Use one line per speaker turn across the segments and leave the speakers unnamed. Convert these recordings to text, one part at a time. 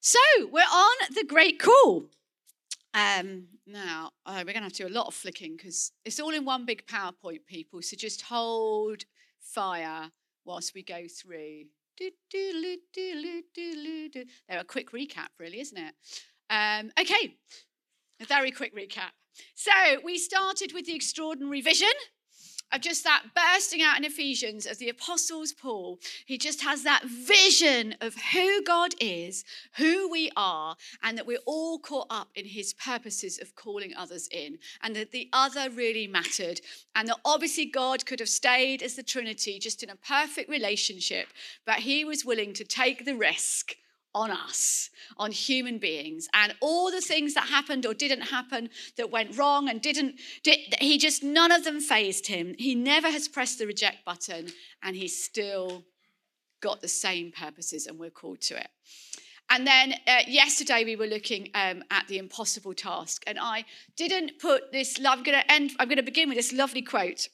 So we're on the Great Call. Now, we're going to have to do a lot of flicking because it's all in one big PowerPoint, people. So just hold fire whilst we go through. They're a quick recap, really, isn't it? Okay, a very quick recap. So we started with the extraordinary vision of just that bursting out in Ephesians as the Apostles Paul. He just has that vision of who God is, who we are, and that we're all caught up in his purposes of calling others in, and that the other really mattered, and that obviously God could have stayed as the Trinity just in a perfect relationship, but he was willing to take the risk on us, on human beings, and all the things that happened or didn't happen, that went wrong and he just, none of them fazed him. He never has pressed the reject button, and he's still got the same purposes, and we're called to it. And then yesterday we were looking at the impossible task, and I didn't put this, I'm going to begin with this lovely quote.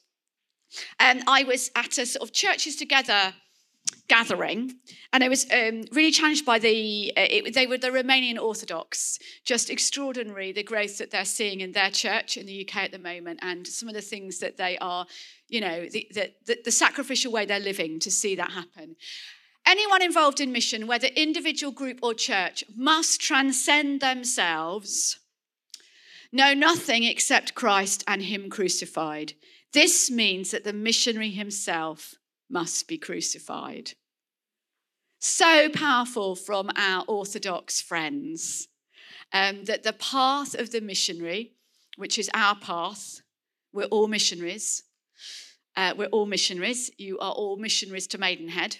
I was at a sort of churches together gathering, and I was really challenged by they were the Romanian Orthodox. Just extraordinary, the growth that they're seeing in their church in the UK at the moment, and some of the things that they are, the sacrificial way they're living to see that happen. Anyone involved in mission, whether individual, group or church, must transcend themselves, know nothing except Christ and him crucified. This means that the missionary himself must be crucified. So powerful from our Orthodox friends, that the path of the missionary, which is our path, we're all missionaries. We're all missionaries. You are all missionaries to Maidenhead.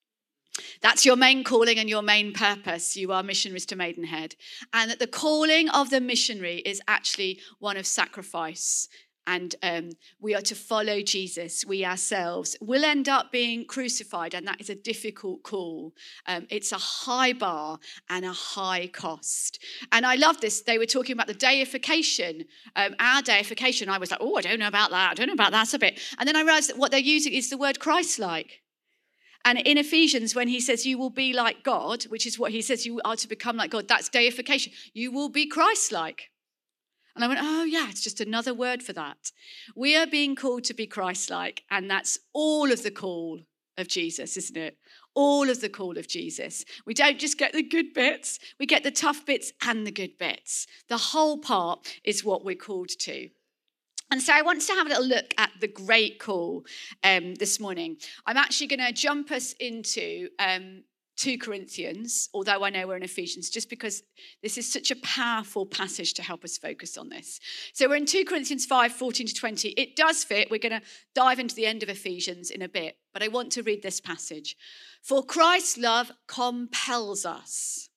That's your main calling and your main purpose. You are missionaries to Maidenhead. And that the calling of the missionary is actually one of sacrifice. And we are to follow Jesus. We ourselves will end up being crucified, and that is a difficult call. It's a high bar and a high cost. And I love this. They were talking about the deification, our deification. I was like, I don't know about that. I don't know about that a bit. And then I realized that what they're using is the word Christ-like. And in Ephesians, when he says you will be like God, which is what he says, you are to become like God, that's deification. You will be Christ-like. And I went, oh yeah, it's just another word for that. We are being called to be Christ-like, and that's all of the call of Jesus, isn't it? All of the call of Jesus. We don't just get the good bits, we get the tough bits and the good bits. The whole part is what we're called to. And so I want to have a little look at the Great Call this morning. I'm actually going to jump us into 2 Corinthians, although I know we're in Ephesians, just because this is such a powerful passage to help us focus on this. So we're in 2 Corinthians 5, 14 to 20. It does fit. We're going to dive into the end of Ephesians in a bit, but I want to read this passage. For Christ's love compels us,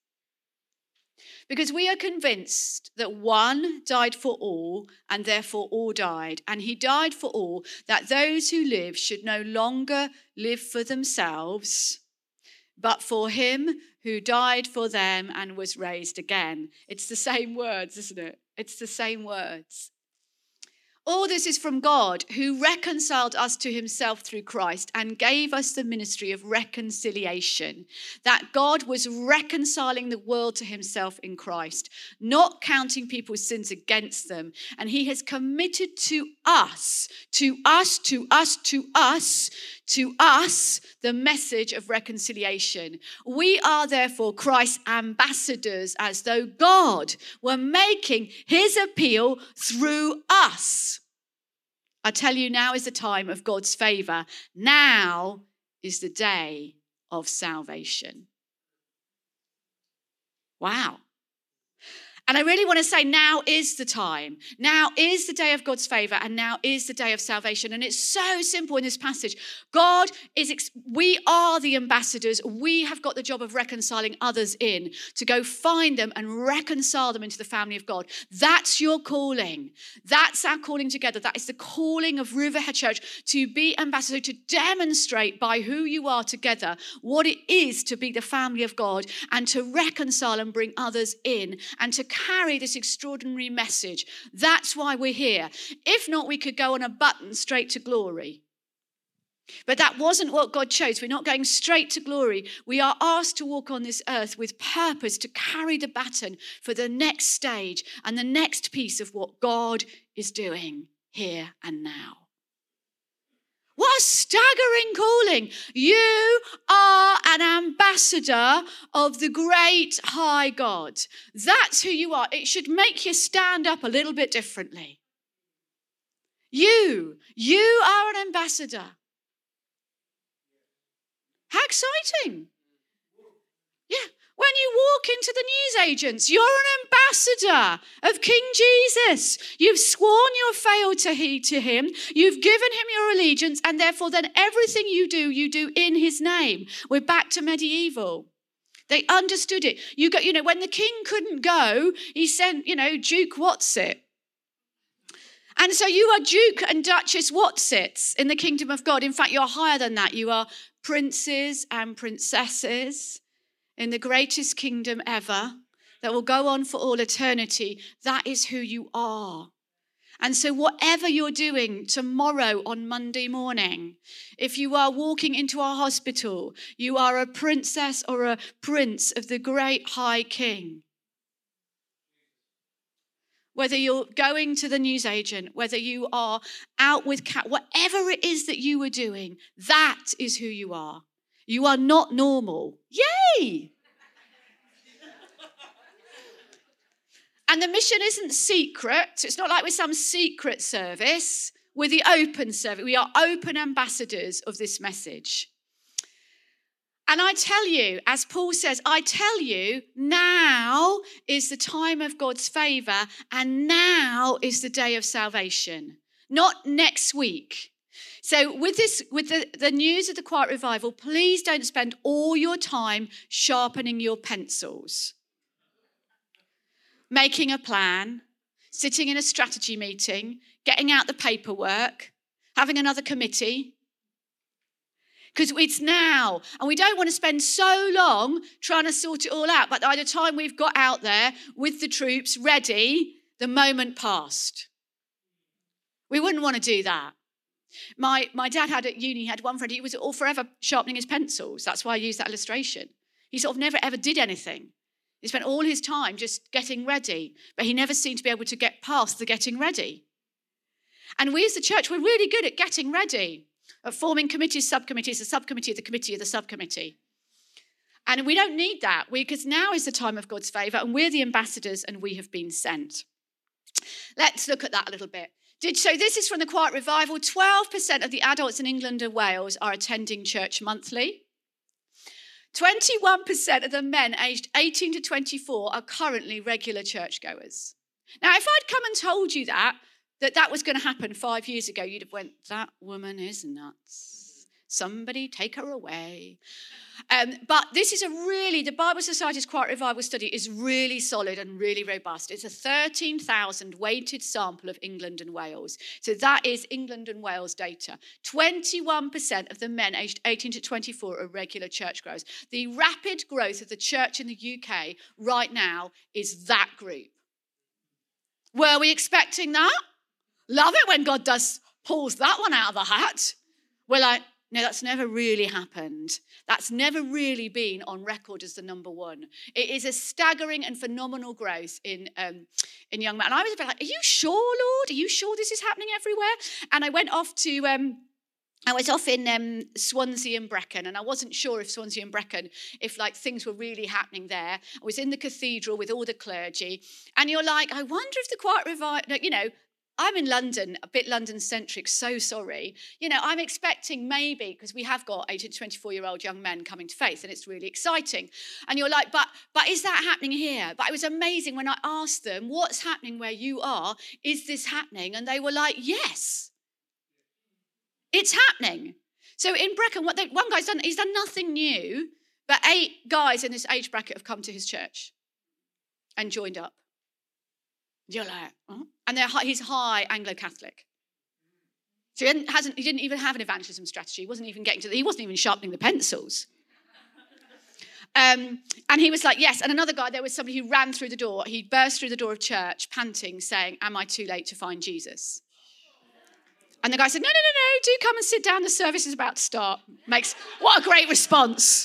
because we are convinced that one died for all, and therefore all died. And he died for all, that those who live should no longer live for themselves, but for him who died for them and was raised again. It's the same words, isn't it? It's the same words. All this is from God, who reconciled us to himself through Christ and gave us the ministry of reconciliation, that God was reconciling the world to himself in Christ, not counting people's sins against them. And he has committed to us, the message of reconciliation. We are therefore Christ's ambassadors, as though God were making his appeal through us. I tell you, now is the time of God's favor. Now is the day of salvation. Wow. And I really want to say now is the time. Now is the day of God's favor, and now is the day of salvation. And it's so simple in this passage. We are the ambassadors. We have got the job of reconciling others in, to go find them and reconcile them into the family of God. That's your calling. That's our calling together. That is the calling of Riverhead Church, to be ambassador, to demonstrate by who you are together what it is to be the family of God, and to reconcile and bring others in, and to carry this extraordinary message. That's why we're here. If not, we could go on a button straight to glory. But that wasn't what God chose. We're not going straight to glory. We are asked to walk on this earth with purpose to carry the baton for the next stage and the next piece of what God is doing here and now. What a staggering calling. You are an ambassador of the great high God. That's who you are. It should make you stand up a little bit differently. You are an ambassador. How exciting. Yeah. When you walk into the newsagents, you're an ambassador of King Jesus. You've sworn your fail to him. You've given him your allegiance, and therefore then everything you do in his name. We're back to medieval. They understood it. When the king couldn't go, he sent, Duke Whatsit. And so you are Duke and Duchess Whatsits in the kingdom of God. In fact, you're higher than that. You are princes and princesses in the greatest kingdom ever that will go on for all eternity. That is who you are. And so whatever you're doing tomorrow on Monday morning, if you are walking into our hospital, you are a princess or a prince of the great high king. Whether you're going to the newsagent, whether you are out with whatever it is that you are doing, that is who you are. You are not normal. Yay! And the mission isn't secret. It's not like we're some secret service. We're the open service. We are open ambassadors of this message. And I tell you, as Paul says, I tell you, now is the time of God's favour, and now is the day of salvation, not next week. So with the news of the Quiet Revival, please don't spend all your time sharpening your pencils, making a plan, sitting in a strategy meeting, getting out the paperwork, having another committee. Because it's now, and we don't want to spend so long trying to sort it all out. But by the time we've got out there with the troops ready, the moment passed. We wouldn't want to do that. My dad had at uni, he had one friend, he was all forever sharpening his pencils. That's why I use that illustration. He sort of never ever did anything. He spent all his time just getting ready, but he never seemed to be able to get past the getting ready. And we as the church, we're really good at getting ready, at forming committees, subcommittees, a subcommittee of the committee of the subcommittee. And we don't need that, because now is the time of God's favour, and we're the ambassadors and we have been sent. Let's look at that a little bit. So this is from the Quiet Revival. 12% of the adults in England and Wales are attending church monthly. 21% of the men aged 18 to 24 are currently regular churchgoers. Now, if I'd come and told you that was going to happen 5 years ago, you'd have went, that woman is nuts. Somebody take her away. But this is the Bible Society's Quiet Revival study is really solid and really robust. It's a 13,000 weighted sample of England and Wales. So that is England and Wales data. 21% of the men aged 18 to 24 are regular churchgoers. The rapid growth of the church in the UK right now is that group. Were we expecting that? Love it when God pulls that one out of the hat. We're like, no, that's never really happened. That's never really been on record as the number one. It is a staggering and phenomenal growth in young men. And I was a bit like, are you sure, Lord? Are you sure this is happening everywhere? And I went off to, I was off in Swansea and Brecon, and I wasn't sure if Swansea and Brecon, if like things were really happening there. I was in the cathedral with all the clergy, and you're like, I wonder if the Quiet Revival, I'm in London, a bit London-centric, so sorry. I'm expecting maybe, because we have got 18 to 24-year-old young men coming to faith, and it's really exciting. And you're like, but is that happening here? But it was amazing when I asked them, what's happening where you are? Is this happening? And they were like, yes, it's happening. So in Brecon, one guy's done, he's done nothing new, but 8 guys in this age bracket have come to his church and joined up. You're like, oh. And he's high Anglo-Catholic. So he didn't even have an evangelism strategy. He wasn't even sharpening the pencils. And he was like, yes. And another guy, there was somebody who ran through the door. He burst through the door of church, panting, saying, am I too late to find Jesus? And the guy said, no, do come and sit down. The service is about to start. What a great response.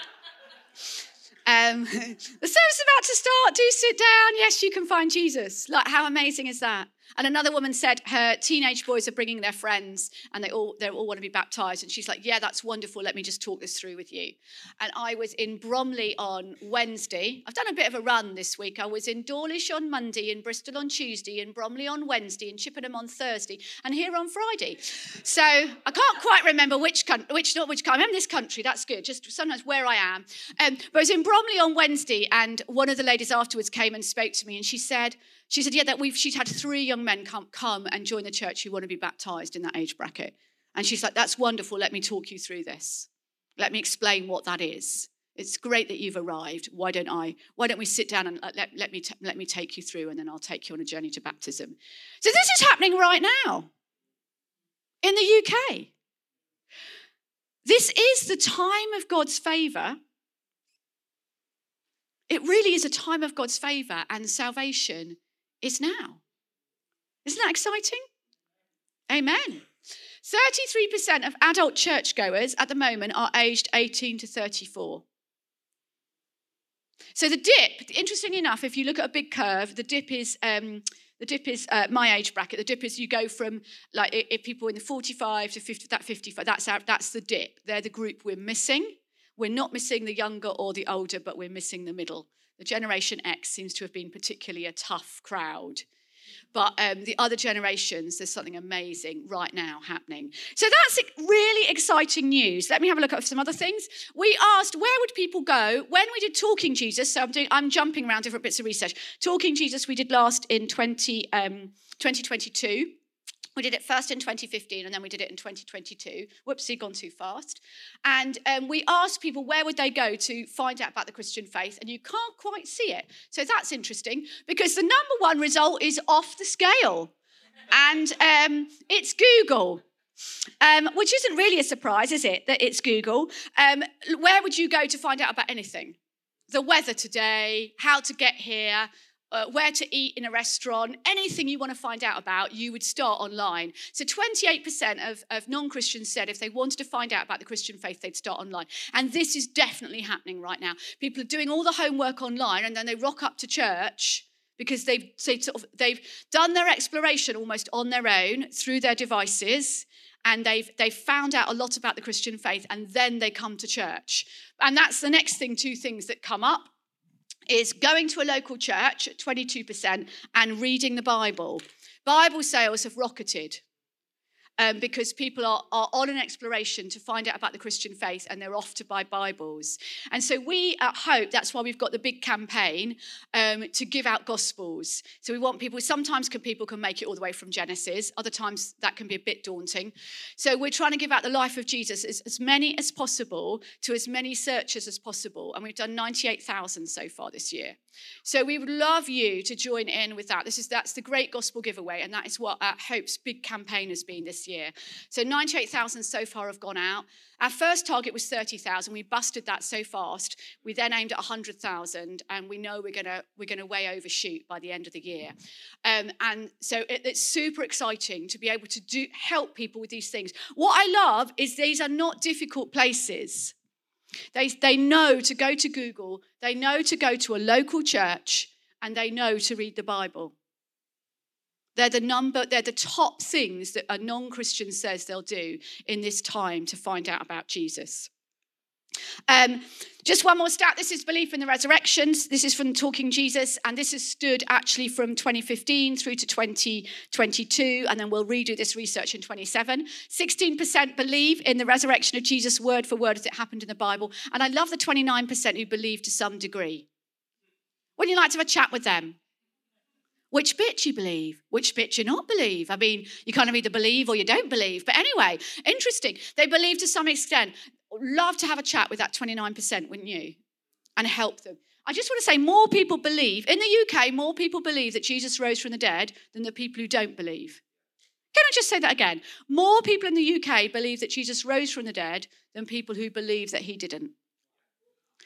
The service is about to start. Do sit down. Yes, you can find Jesus. Like, how amazing is that? And another woman said her teenage boys are bringing their friends and they all want to be baptized. And she's like, yeah, that's wonderful. Let me just talk this through with you. And I was in Bromley on Wednesday. I've done a bit of a run this week. I was in Dawlish on Monday, in Bristol on Tuesday, in Bromley on Wednesday, in Chippenham on Thursday, and here on Friday. So I can't quite remember which country. I remember this country. That's good. Just sometimes where I am. But I was in Bromley on Wednesday, and one of the ladies afterwards came and spoke to me, and she said, yeah, she's had 3 young men come and join the church who want to be baptized in that age bracket. And she's like, that's wonderful. Let me talk you through this. Let me explain what that is. It's great that you've arrived. Why don't we sit down and let me take you through, and then I'll take you on a journey to baptism. So this is happening right now in the UK. This is the time of God's favor. It really is a time of God's favor, and salvation is now. Isn't that exciting? Amen. 33% of adult churchgoers at the moment are aged 18 to 34. So the dip, interestingly enough, if you look at a big curve, the dip is my age bracket. The dip is you go from, like, if people in the 45 to 50, that 55, that's the dip. They're the group we're missing. We're not missing the younger or the older, but we're missing the middle. The Generation X seems to have been particularly a tough crowd. But the other generations, there's something amazing right now happening. So that's really exciting news. Let me have a look at some other things. We asked, where would people go when we did Talking Jesus? So I'm jumping around different bits of research. Talking Jesus we did last in 2022. We did it first in 2015, and then we did it in 2022. Whoopsie, gone too fast. And we asked people where would they go to find out about the Christian faith, and you can't quite see it. So that's interesting, because the number one result is off the scale. And it's Google, which isn't really a surprise, is it, that it's Google? Where would you go to find out about anything? The weather today, how to get here, where to eat in a restaurant, anything you want to find out about, you would start online. So 28% of non-Christians said if they wanted to find out about the Christian faith, they'd start online. And this is definitely happening right now. People are doing all the homework online, and then they rock up to church because they've done their exploration almost on their own through their devices, and they've found out a lot about the Christian faith, and then they come to church. And that's the next thing, 2 things that come up, is going to a local church at 22% and reading the Bible. Bible sales have rocketed because people are on an exploration to find out about the Christian faith, and they're off to buy Bibles. And so we at Hope, that's why we've got the big campaign to give out Gospels. So we want people, sometimes people can make it all the way from Genesis, other times that can be a bit daunting. So we're trying to give out the life of Jesus as many as possible to as many searchers as possible. And we've done 98,000 so far this year. So we would love you to join in with that. That's the Great Gospel Giveaway, and that is what Hope's big campaign has been this year. So 98,000 so far have gone out. Our first target was 30,000. We busted that so fast. We then aimed at 100,000, and we know we're gonna way overshoot by the end of the year. And so it's super exciting to be able to help people with these things. What I love is these are not difficult places. They know to go to Google, they know to go to a local church, and they know to read the Bible. They're the top things that a non-Christian says they'll do in this time to find out about Jesus. Just one more stat. This is belief in the resurrection. This is from Talking Jesus, and this has stood actually from 2015 through to 2022, and then we'll redo this research in 27. 16% believe in the resurrection of Jesus word for word as it happened in the Bible, and I love the 29% who believe to some degree. Wouldn't you like to have a chat with them? Which bit you believe? Which bit you not believe? I mean, you kind of either believe or you don't believe. But anyway, interesting. They believe to some extent. Love to have a chat with that 29%, wouldn't you? And help them. I just want to say more people believe, in the UK, more people believe that Jesus rose from the dead than the people who don't believe. Can I just say that again? More people in the UK believe that Jesus rose from the dead than people who believe that he didn't.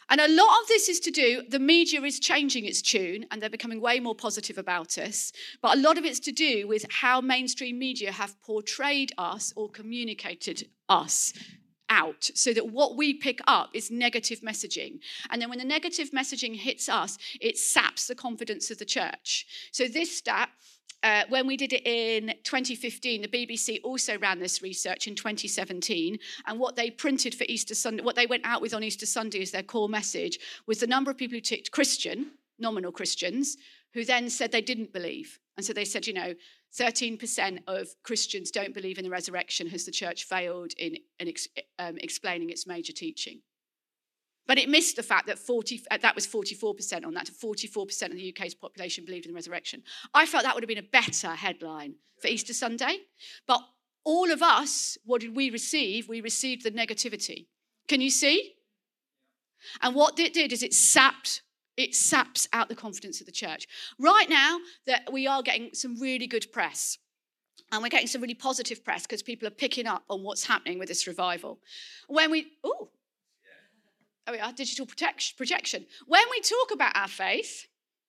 And a lot of this is to do, the media is changing its tune and they're becoming way more positive about us. But a lot of it's to do with how mainstream media have portrayed us or communicated us out, so that what we pick up is negative messaging. And then when the negative messaging hits us, it saps the confidence of the church. So this stat, when we did it in 2015, the BBC also ran this research in 2017. And what they printed for Easter Sunday, what they went out with on Easter Sunday as their core message, was the number of people who ticked Christian, nominal Christians, who then said they didn't believe. And so they said, 13% of Christians don't believe in the resurrection. Has the church failed in explaining its major teaching? But it missed the fact that that was 44% on that. 44% of the UK's population believed in the resurrection. I felt that would have been a better headline for Easter Sunday. But all of us, what did we receive? We received the negativity. Can you see? And what it did is it saps out the confidence of the church. Right now, that we are getting some really good press. And we're getting some really positive press because people are picking up on what's happening with this revival. When we are, digital projection. When we talk about our faith,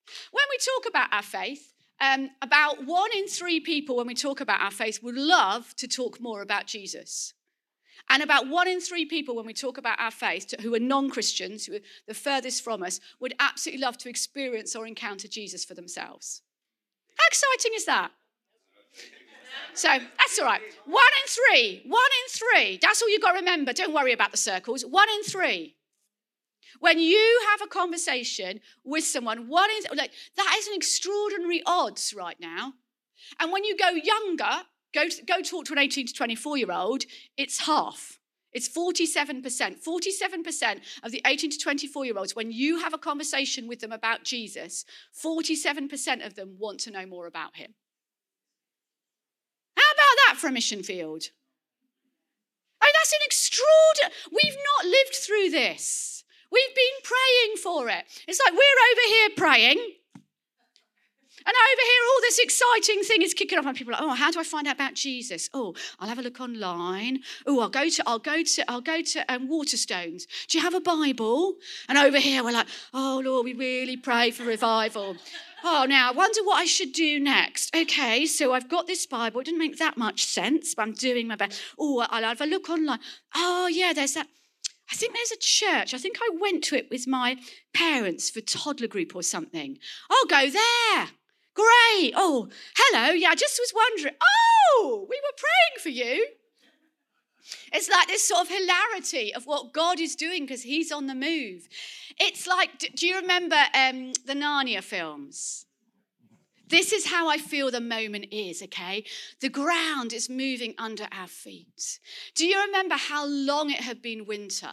about 1 in 3 people when we talk about our faith would love to talk more about Jesus. And about 1 in 3 people when we talk about our faith who are non-Christians, who are the furthest from us, would absolutely love to experience or encounter Jesus for themselves. How exciting is that? So that's all right. 1 in 3. That's all you've got to remember. Don't worry about the circles. 1 in 3. When you have a conversation with someone, that is an extraordinary odds right now. And when you go younger, go talk to an 18 to 24-year-old, it's half. It's 47%. 47% of the 18 to 24-year-olds, when you have a conversation with them about Jesus, 47% of them want to know more about him. How about that for a mission field? That's an extraordinary... We've not lived through this. We've been praying for it. It's like we're over here praying, and over here all this exciting thing is kicking off, and people are like, how do I find out about Jesus? I'll have a look online. I'll go to Waterstones. Do you have a Bible? And over here we're like, Lord, we really pray for revival. Now I wonder what I should do next. Okay, so I've got this Bible. It didn't make that much sense, but I'm doing my best. I'll have a look online. There's that. I think there's a church. I think I went to it with my parents for toddler group or something. I'll go there. Great. Hello. Yeah, I just was wondering. We were praying for you. It's like this sort of hilarity of what God is doing because he's on the move. It's like, do you remember the Narnia films? This is how I feel the moment is, okay? The ground is moving under our feet. Do you remember how long it had been winter?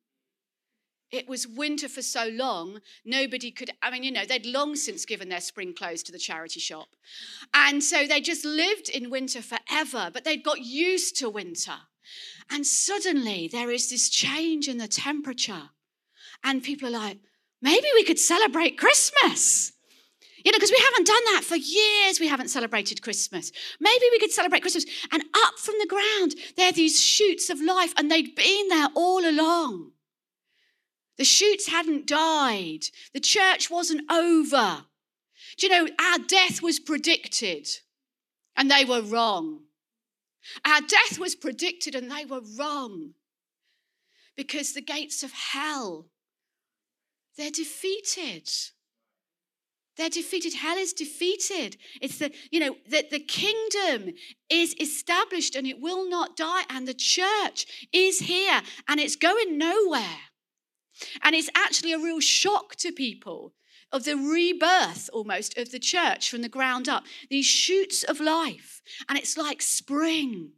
It was winter for so long, nobody could, they'd long since given their spring clothes to the charity shop. And so they just lived in winter forever, but they'd got used to winter. And suddenly there is this change in the temperature. And people are like, maybe we could celebrate Christmas. Because we haven't done that for years. We haven't celebrated Christmas. Maybe we could celebrate Christmas. And up from the ground, there are these shoots of life, and they'd been there all along. The shoots hadn't died. The church wasn't over. Do you know, our death was predicted, and they were wrong. Our death was predicted, and they were wrong. Because the gates of hell, they're defeated. They're defeated. Hell is defeated. It's the kingdom is established and it will not die. And the church is here and it's going nowhere. And it's actually a real shock to people of the rebirth almost of the church from the ground up. These shoots of life. And it's like spring.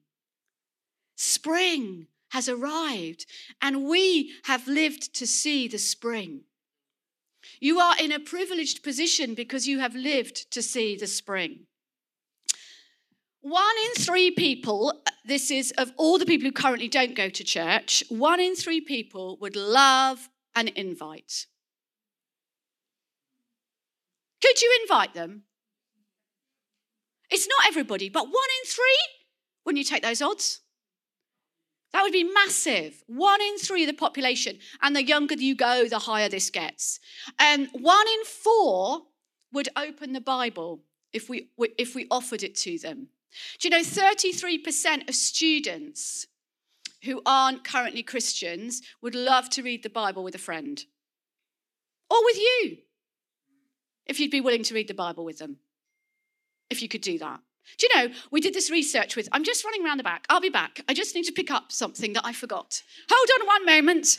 Spring has arrived and we have lived to see the spring. You are in a privileged position because you have lived to see the spring. 1 in 3 people, this is of all the people who currently don't go to church, 1 in 3 people would love an invite. Could you invite them? It's not everybody, but 1 in 3, wouldn't you take those odds? That would be massive. 1 in 3 of the population. And the younger you go, the higher this gets. 1 in 4 would open the Bible if we offered it to them. Do you know 33% of students who aren't currently Christians would love to read the Bible with a friend? Or with you, if you'd be willing to read the Bible with them. If you could do that. Do you know, we did this research with, I'm just running around the back. I'll be back. I just need to pick up something that I forgot. Hold on one moment.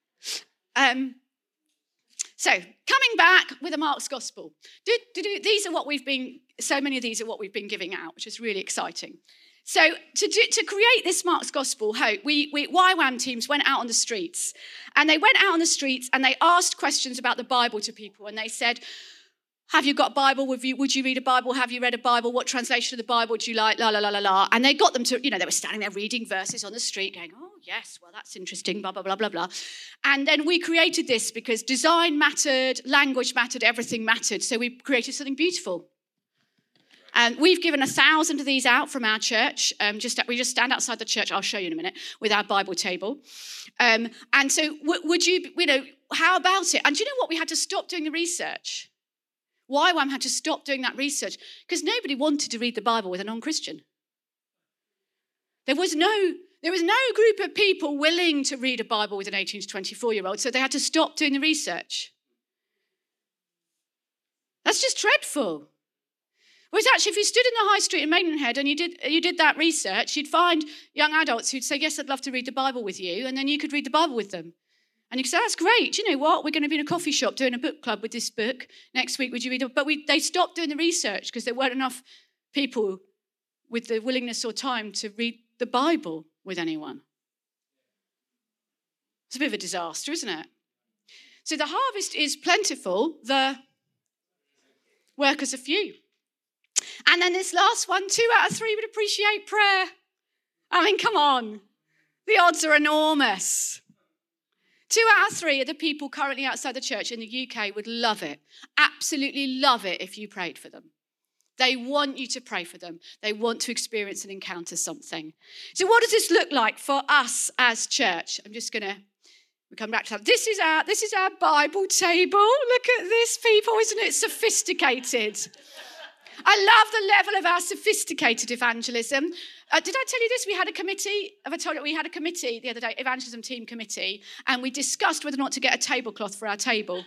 So, coming back with a Mark's Gospel. These are what we've been, so many of these are what we've been giving out, which is really exciting. So, to create this Mark's Gospel Hope, we YWAM teams went out on the streets. And they went out on the streets and they asked questions about the Bible to people. And they said, have you got a Bible with you? Would you read a Bible? Have you read a Bible? What translation of the Bible do you like? La, la, la, la, la. And they got them to, they were standing there reading verses on the street going, oh, yes, well, that's interesting, blah, blah, blah, blah, blah. And then we created this because design mattered, language mattered, everything mattered. So we created something beautiful. And we've given 1,000 of these out from our church. We just stand outside the church, I'll show you in a minute, with our Bible table. And so would you, how about it? And do you know what? We had to stop doing the research. YWAM had to stop doing that research because nobody wanted to read the Bible with a non-Christian. There was no group of people willing to read a Bible with an 18 to 24-year-old, so they had to stop doing the research. That's just dreadful. Whereas actually, if you stood in the high street in Maidenhead and you did that research, you'd find young adults who'd say, yes, I'd love to read the Bible with you, and then you could read the Bible with them. And you could say, that's great. Do you know what? We're going to be in a coffee shop doing a book club with this book. Next week, would you read it? But they stopped doing the research because there weren't enough people with the willingness or time to read the Bible with anyone. It's a bit of a disaster, isn't it? So the harvest is plentiful. The workers are few. And then this last one, 2 out of 3 would appreciate prayer. I mean, come on. The odds are enormous. 2 out of 3 of the people currently outside the church in the UK would love it, absolutely love it if you prayed for them. They want you to pray for them. They want to experience and encounter something. So what does this look like for us as church? I'm just going to come back to that. This is our Bible table. Look at this, people. Isn't it sophisticated? I love the level of our sophisticated evangelism. Did I tell you this? We had a committee. Have I told you? We had a committee the other day, evangelism team committee, and we discussed whether or not to get a tablecloth for our table.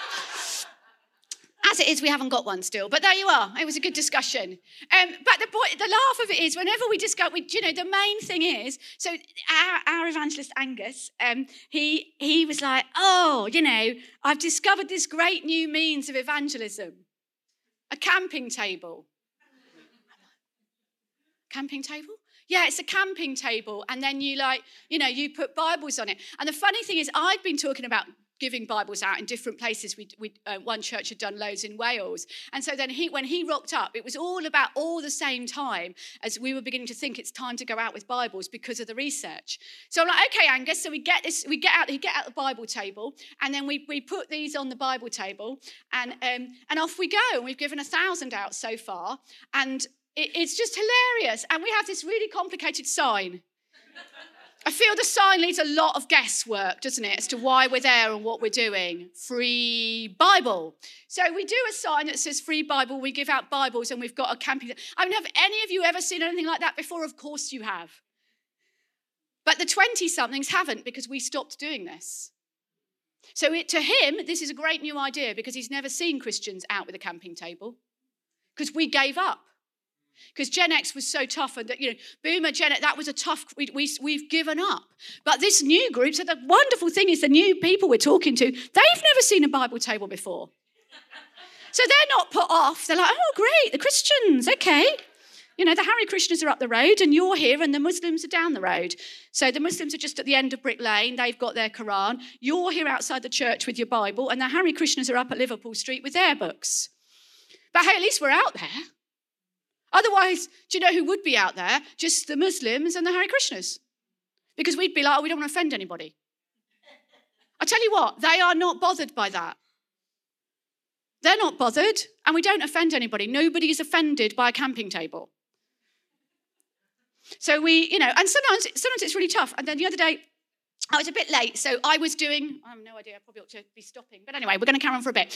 As it is, we haven't got one still, but there you are. It was a good discussion. But the laugh of it is, whenever we discuss, the main thing is, so our evangelist Angus, he was like, I've discovered this great new means of evangelism. A camping table. Camping table? Yeah, it's a camping table. And then you put Bibles on it. And the funny thing is, I'd been talking about giving Bibles out in different places. One church had done loads in Wales. And so then when he rocked up, it was all about all the same time as we were beginning to think it's time to go out with Bibles because of the research. So I'm like, okay, Angus, so he get out the Bible table, and then we put these on the Bible table, and off we go. And we've given 1,000 out so far, and it's just hilarious. And we have this really complicated sign. I feel the sign leaves a lot of guesswork, doesn't it, as to why we're there and what we're doing. Free Bible. So we do a sign that says free Bible. We give out Bibles, and we've got a camping. I mean, have any of you ever seen anything like that before? Of course you have. But the 20-somethings haven't, because we stopped doing this. So to him, this is a great new idea, because he's never seen Christians out with a camping table, because we gave up. Because Gen X was so tough, and Boomer, Gen X, that was a tough, we've given up. But this new group, so the wonderful thing is the new people we're talking to, they've never seen a Bible table before. So they're not put off. They're like, oh, great, the Christians, okay. The Hare Krishnas are up the road, and you're here, and the Muslims are down the road. So the Muslims are just at the end of Brick Lane. They've got their Quran. You're here outside the church with your Bible, and the Hare Krishnas are up at Liverpool Street with their books. But hey, at least we're out there. Otherwise, do you know who would be out there? Just the Muslims and the Hare Krishnas. Because we'd be like, we don't want to offend anybody. I tell you what, they are not bothered by that. They're not bothered, and we don't offend anybody. Nobody is offended by a camping table. So we, and sometimes it's really tough. And then the other day, I was a bit late, so I was doing. I have no idea. I probably ought to be stopping, but anyway, we're going to carry on for a bit.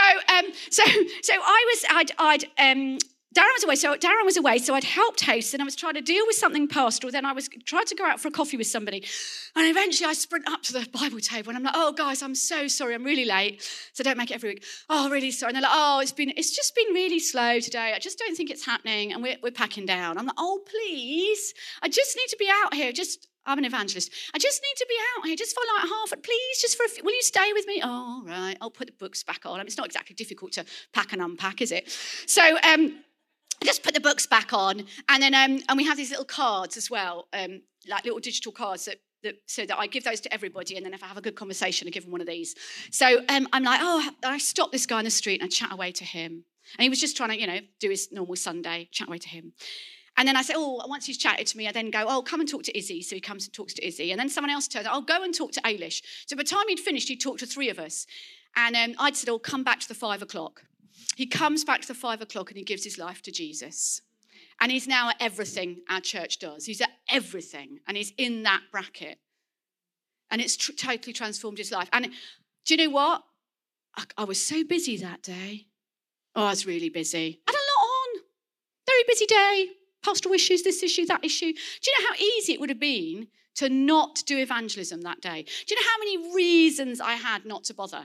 Darren was away, so I'd helped host, and I was trying to deal with something pastoral. Then I was trying to go out for a coffee with somebody, and eventually I sprint up to the Bible table, and I'm like, "Oh, guys, I'm so sorry. I'm really late, so don't make it every week. Oh, really sorry." And they're like, "Oh, it's just been really slow today. I just don't think it's happening, and we're packing down." I'm like, "Oh, please, I just need to be out here. I'm an evangelist. I just need to be out here just for like please, just for will you stay with me?" "Oh, all right, I'll put the books back on." It's not exactly difficult to pack and unpack, is it? So I just put the books back on, and then and we have these little cards as well, like little digital cards so that I give those to everybody, and then if I have a good conversation, I give them one of these. So I'm like, I stopped this guy in the street and I chat away to him, and he was just trying to, do his normal Sunday, chat away to him. And then I say, once he's chatted to me, I then go, come and talk to Izzy. So he comes and talks to Izzy. And then someone else turns, go and talk to Ailish. So by the time he'd finished, he'd talked to 3 of us. And I'd said, come back to the 5 o'clock. He comes back to the 5 o'clock and he gives his life to Jesus. And he's now at everything our church does. He's at everything. And he's in that bracket. And it's totally transformed his life. And do you know what? I was so busy that day. I was really busy. I had a lot on. Very busy day. Pastoral issues, this issue, that issue. Do you know how easy it would have been to not do evangelism that day? Do you know how many reasons I had not to bother?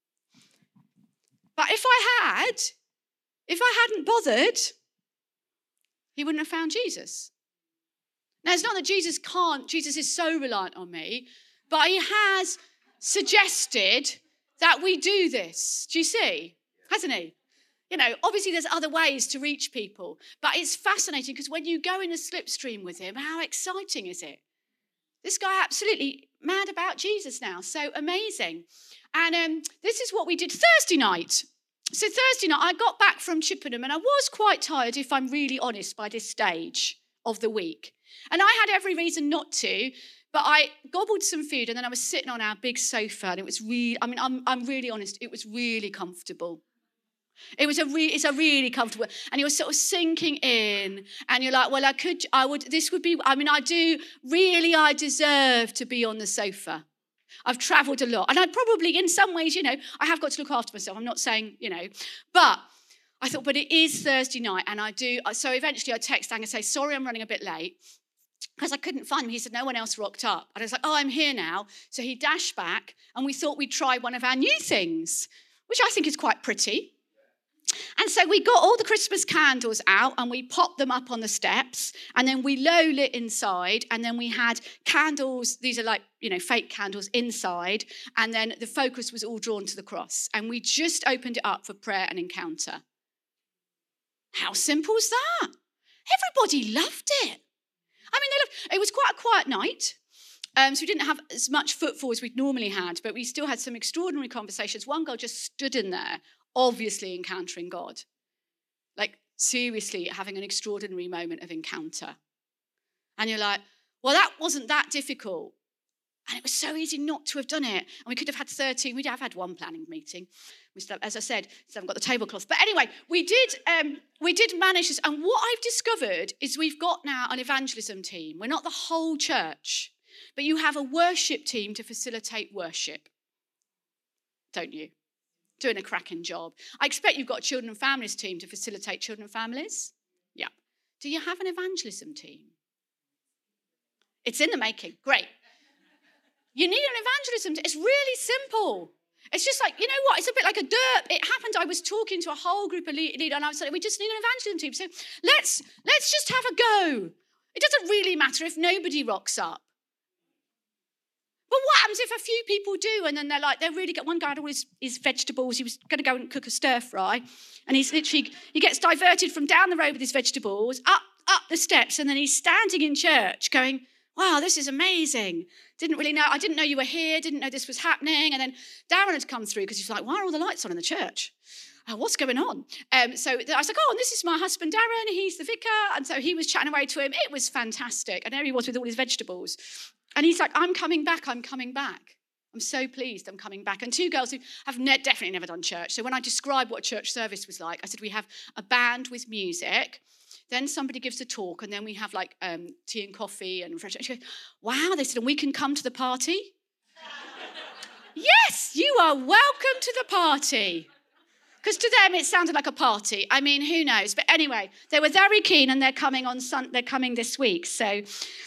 But if I hadn't bothered, he wouldn't have found Jesus. Now, it's not that Jesus is so reliant on me, but he has suggested that we do this. Do you see? Hasn't he? Obviously there's other ways to reach people, but it's fascinating because when you go in a slipstream with him, how exciting is it? This guy absolutely mad about Jesus now, so amazing. And this is what we did Thursday night. So Thursday night, I got back from Chippenham and I was quite tired, if I'm really honest, by this stage of the week. And I had every reason not to, but I gobbled some food and then I was sitting on our big sofa and it was really, I'm really honest, it was really comfortable. It's a really comfortable, and you're sort of sinking in, and you're like, well, I deserve to be on the sofa. I've travelled a lot, and I probably, in some ways, I have got to look after myself. I'm not saying, but I thought, but it is Thursday night, and I do. So eventually I text Ang and say, sorry, I'm running a bit late, because I couldn't find him. He said, no one else rocked up. And I was like, I'm here now. So he dashed back, and we thought we'd try one of our new things, which I think is quite pretty. And so we got all the Christmas candles out and we popped them up on the steps, and then we low lit inside, and then we had candles, these are like, fake candles inside, and then the focus was all drawn to the cross, and we just opened it up for prayer and encounter. How simple is that? Everybody loved it. It was quite a quiet night. So we didn't have as much footfall as we'd normally had, but we still had some extraordinary conversations. One girl just stood in there, obviously encountering God. Like, seriously having an extraordinary moment of encounter. And you're like, well, that wasn't that difficult. And it was so easy not to have done it. And we could have had 13. We'd have had one planning meeting. We still, as I said, still haven't got the tablecloth. But anyway, we did manage this. And what I've discovered is we've got now an evangelism team. We're not the whole church, but you have a worship team to facilitate worship. Don't you? Doing a cracking job. I expect you've got a children and families team to facilitate children and families. Yeah. Do you have an evangelism team? It's in the making. Great. You need an evangelism team. It's really simple. It's just like, you know what? It's a bit like a derp. It happened. I was talking to a whole group of leaders, and I was like, we just need an evangelism team. So let's just have a go. It doesn't really matter if nobody rocks up. But what happens if a few people do, and then they're really good. One guy had all his vegetables. He was going to go and cook a stir fry, and he gets diverted from down the road with his vegetables, up the steps, and then he's standing in church going, wow, this is amazing. I didn't know you were here, didn't know this was happening. And then Darren had come through because he's like, why are all the lights on in the church? What's going on? So I was like, and this is my husband, Darren. He's the vicar. And so he was chatting away to him. It was fantastic. And there he was with all his vegetables. And he's like, I'm coming back. I'm so pleased I'm coming back. And 2 girls who have definitely never done church. So when I described what a church service was like, I said, we have a band with music. Then somebody gives a talk, and then we have like tea and coffee and refreshments. She goes, wow, they said, and we can come to the party? Yes, you are welcome to the party. Because to them, it sounded like a party. I mean, who knows? But anyway, they were very keen, and they're coming they're coming this week. So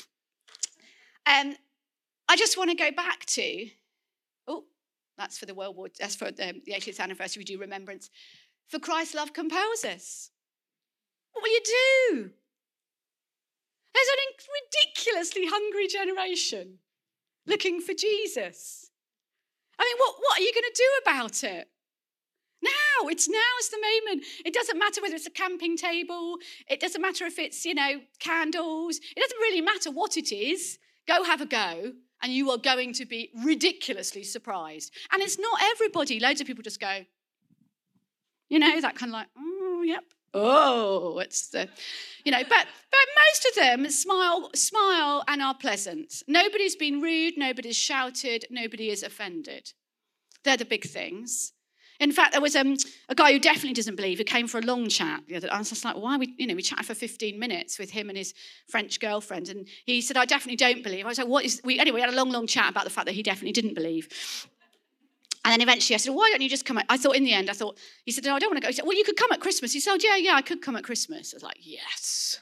I just want to go back to, that's for the that's for the 80th anniversary, we do remembrance. For Christ's love compels us. What will you do? There's an ridiculously hungry generation looking for Jesus. I mean, what are you going to do about it? Now's the moment. It doesn't matter whether it's a camping table. It doesn't matter if it's, candles. It doesn't really matter what it is. Go have a go, and you are going to be ridiculously surprised. And it's not everybody. Loads of people just go, that kind of like, oh, yep. Oh, it's the, but most of them smile and are pleasant. Nobody's been rude. Nobody's shouted. Nobody is offended. They're the big things. In fact, there was a guy who definitely doesn't believe, who came for a long chat. I was just like, why? We chatted for 15 minutes with him and his French girlfriend. And he said, I definitely don't believe. I was like, anyway, we had a long chat about the fact that he definitely didn't believe. And then eventually I said, why don't you just come at, he said, no, I don't want to go. He said, well, you could come at Christmas. He said, yeah, I could come at Christmas. I was like, yes.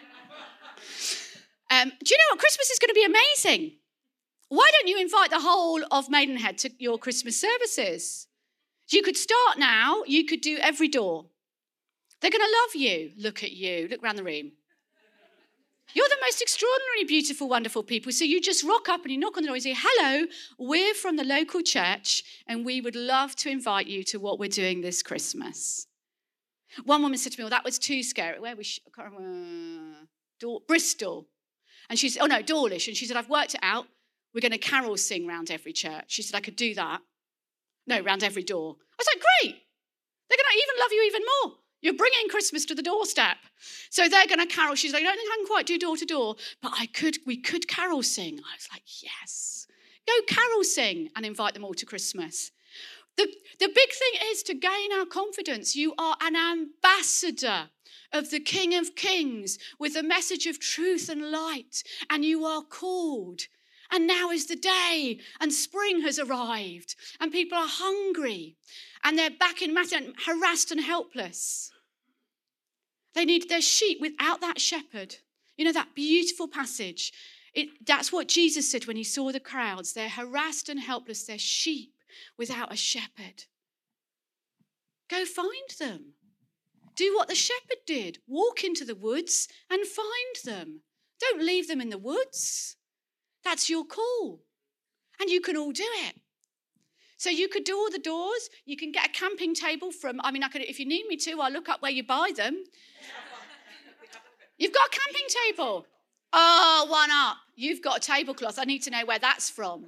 Do you know what? Christmas is going to be amazing. Why don't you invite the whole of Maidenhead to your Christmas services? You could start now. You could do every door. They're going to love you. Look at you. Look around the room. You're the most extraordinary, beautiful, wonderful people. So you just rock up and you knock on the door and say, hello, we're from the local church and we would love to invite you to what we're doing this Christmas. One woman said to me, well, that was too scary. Where was she? I can't remember. Bristol. And she said, Dawlish. And she said, I've worked it out. We're going to carol sing round every church. She said, I could do that. No, round every door. I was like, great. They're going to even love you even more. You're bringing Christmas to the doorstep. So they're going to carol. She's like, I don't think I can quite do door to door, but we could carol sing. I was like, yes. Go carol sing and invite them all to Christmas. The big thing is to gain our confidence. You are an ambassador of the King of Kings with a message of truth and light, and you are called. And now is the day, and spring has arrived, and people are hungry, and they're back in Madian, harassed and helpless. They need their sheep without that shepherd. That beautiful passage. That's what Jesus said when he saw the crowds. They're harassed and helpless. They're sheep without a shepherd. Go find them. Do what the shepherd did. Walk into the woods and find them. Don't leave them in the woods. That's your call. And you can all do it. So you could do all the doors. You can get a camping table if you need me to, I'll look up where you buy them. You've got a camping table. Oh, one up. You've got a tablecloth. I need to know where that's from.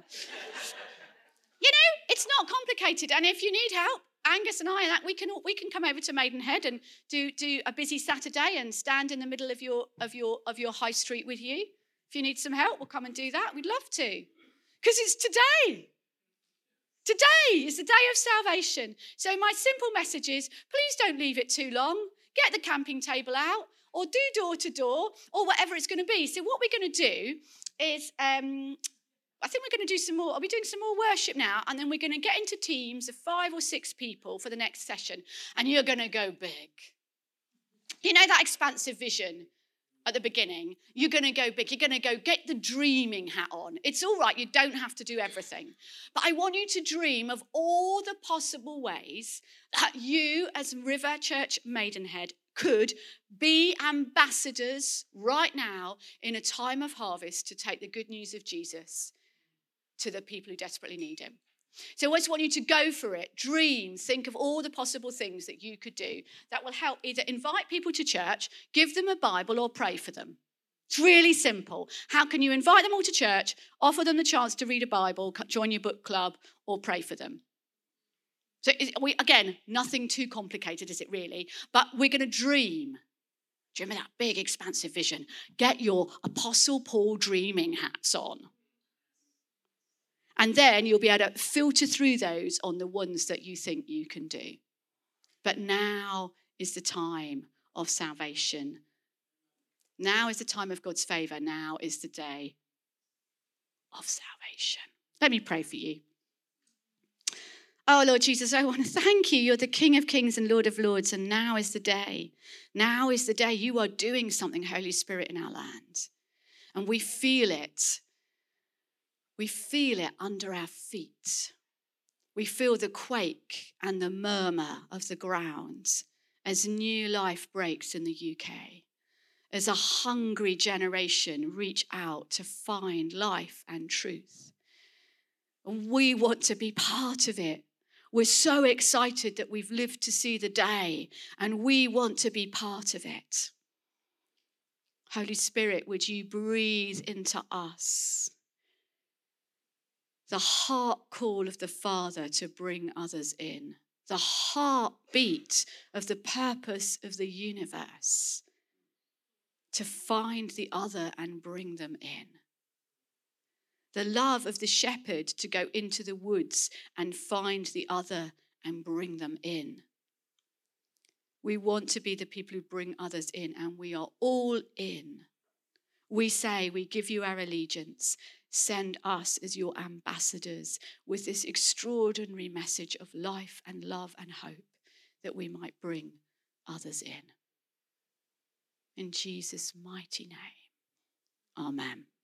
It's not complicated. And if you need help, Angus and I, we can come over to Maidenhead and do a busy Saturday and stand in the middle of your high street with you. If you need some help, we'll come and do that. We'd love to. Because it's today. Today is the day of salvation. So my simple message is, please don't leave it too long. Get the camping table out or do door to door or whatever it's going to be. So what we're going to do is, I think we're going to do some more. I'll be doing some more worship now. And then we're going to get into teams of 5 or 6 people for the next session. And you're going to go big. That expansive vision at the beginning, you're going to go big. You're going to go get the dreaming hat on. It's all right. You don't have to do everything. But I want you to dream of all the possible ways that you as River Church Maidenhead could be ambassadors right now in a time of harvest to take the good news of Jesus to the people who desperately need him. So I just want you to go for it. Dream. Think of all the possible things that you could do that will help either invite people to church, give them a Bible, or pray for them. It's really simple. How can you invite them all to church, offer them the chance to read a Bible, join your book club, or pray for them? So again, nothing too complicated, is it really? But we're going to dream. Do you remember that big, expansive vision? Get your Apostle Paul dreaming hats on. And then you'll be able to filter through those on the ones that you think you can do. But now is the time of salvation Now is the time of God's favour. Now is the day of salvation. Let me pray for you. Oh, Lord Jesus, I want to thank you. You're the King of Kings and Lord of Lords, and now is the day. Now is the day you are doing something, Holy Spirit, in our land. And we feel it. We feel it under our feet. We feel the quake and the murmur of the ground as new life breaks in the UK, as a hungry generation reach out to find life and truth. And we want to be part of it. We're so excited that we've lived to see the day, and we want to be part of it. Holy Spirit, would you breathe into us the heart call of the Father to bring others in, the heartbeat of the purpose of the universe, to find the other and bring them in. The love of the shepherd to go into the woods and find the other and bring them in. We want to be the people who bring others in, and we are all in. We say, we give you our allegiance. Send us as your ambassadors with this extraordinary message of life and love and hope that we might bring others in. In Jesus' mighty name, amen.